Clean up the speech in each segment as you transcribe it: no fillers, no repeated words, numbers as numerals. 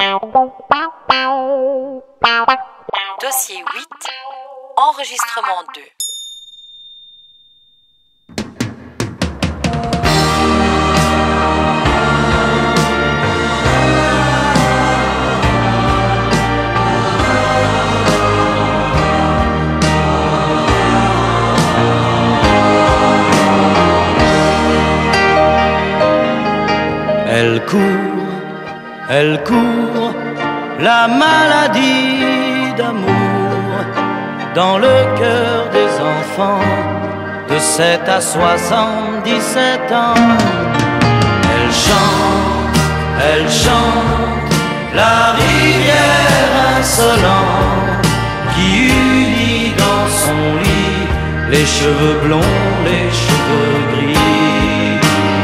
Dossier 8, enregistrement 2. Elle court, la maladie d'amour dans le cœur des enfants de 7 à 77 ans. Elle chante la rivière insolente qui unit dans son lit les cheveux blonds, les cheveux gris.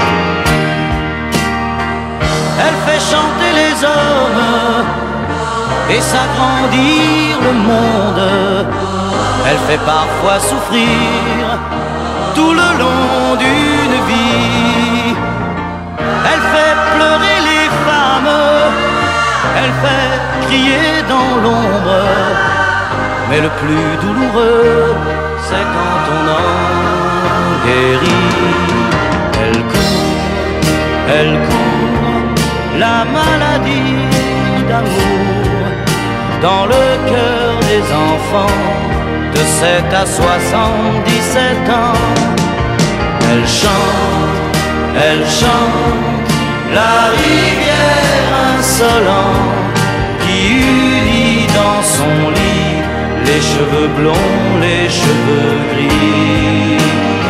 Elle fait chanter les hommes et s'agrandir le monde. Elle fait parfois souffrir tout le long d'une vie. Elle fait pleurer les femmes, elle fait crier dans l'ombre. Mais le plus douloureux, c'est quand on en guérit. Elle court, la maladie d'amour dans le cœur des enfants de 7 à 77 ans. Elle chante la rivière insolente qui unit dans son lit les cheveux blonds, les cheveux gris.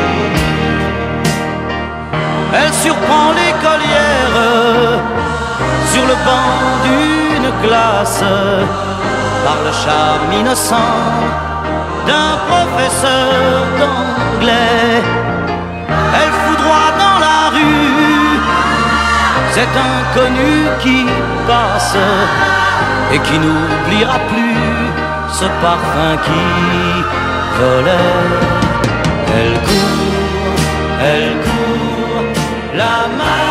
Elle surprend l'écolière sur le banc d'une classe par le charme innocent d'un professeur d'anglais. Elle foudroie dans la rue cet inconnu qui passe et qui n'oubliera plus ce parfum qui volait. Elle court, la main.